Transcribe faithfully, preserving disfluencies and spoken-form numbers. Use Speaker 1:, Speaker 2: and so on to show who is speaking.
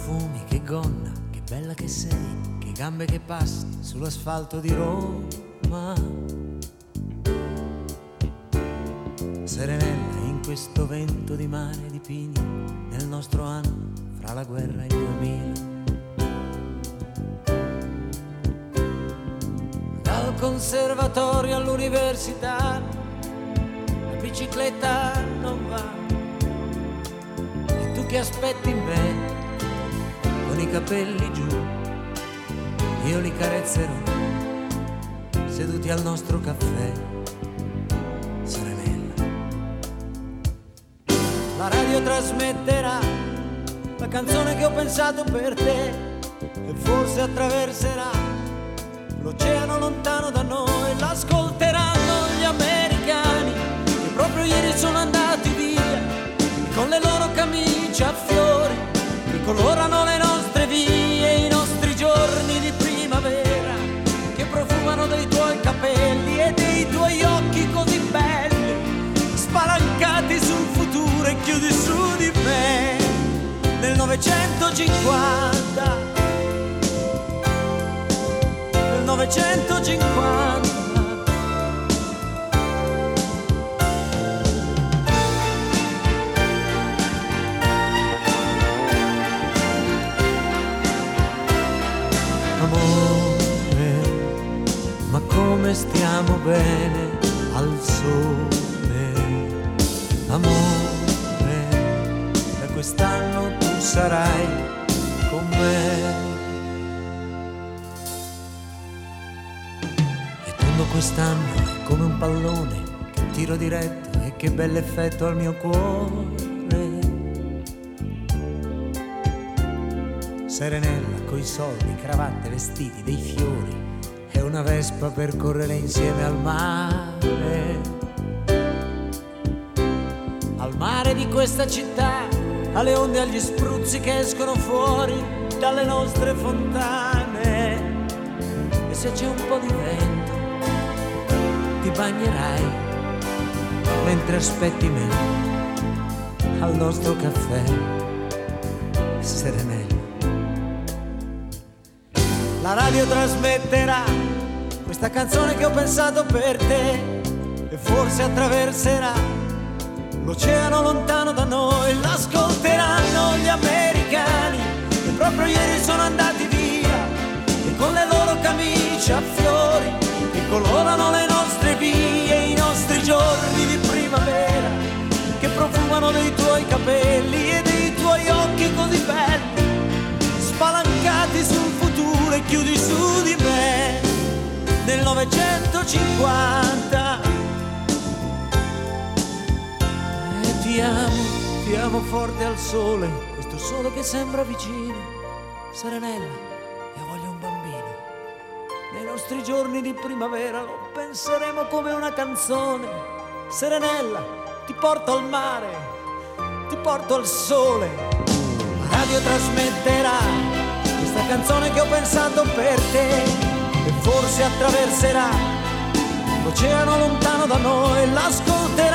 Speaker 1: profumi, che gonna, che bella che sei, che gambe che passi sull'asfalto di Roma. Serenella in questo vento di mare e di pini, nel nostro anno fra la guerra e il duemila. Dal conservatorio all'università la bicicletta non va, e tu che aspetti me con i capelli giù, io li carezzerò seduti al nostro caffè. Serenella, la radio trasmetterà la canzone che ho pensato per te, e forse attraverserà l'oceano lontano da noi. L'ascolteranno gli americani che proprio ieri sono andati via, con le loro camicie a fiori che colorano le nostre vie, i nostri giorni di primavera che profumano dei tuoi capelli e dei tuoi occhi così belli, spalancati sul futuro e chiudi su di me. Nel novecentocinquanta, nel novecentocinquanta, amore, ma come stiamo bene al sole, amore, da quest'anno tu sarai con me. E tutto quest'anno è come un pallone che tiro diretto, e che bell'effetto al mio cuore. Serenella coi soldi, cravatte, vestiti, dei fiori e una Vespa per correre insieme al mare. Al mare di questa città, alle onde, agli spruzzi che escono fuori dalle nostre fontane. E se c'è un po' di vento ti bagnerai mentre aspetti me al nostro caffè. Serenella, la radio trasmetterà questa canzone che ho pensato per te, e forse attraverserà l'oceano lontano da noi. L'ascolteranno gli americani che proprio ieri sono andati via, e con le loro camicie a fiori che colorano le nostre vie, i nostri giorni di primavera che profumano dei tuoi capelli e dei tuoi occhi così belli, spalancati sul futuro e chiudi su di me. Nel novecentocinquanta, e ti amo, ti amo forte al sole, questo sole che sembra vicino. Serenella, io voglio un bambino. Nei nostri giorni di primavera lo penseremo come una canzone. Serenella, ti porto al mare, ti porto al sole. La radio trasmetterà questa canzone che ho pensato per te, e forse attraverserà l'oceano lontano da noi. L'ascolterà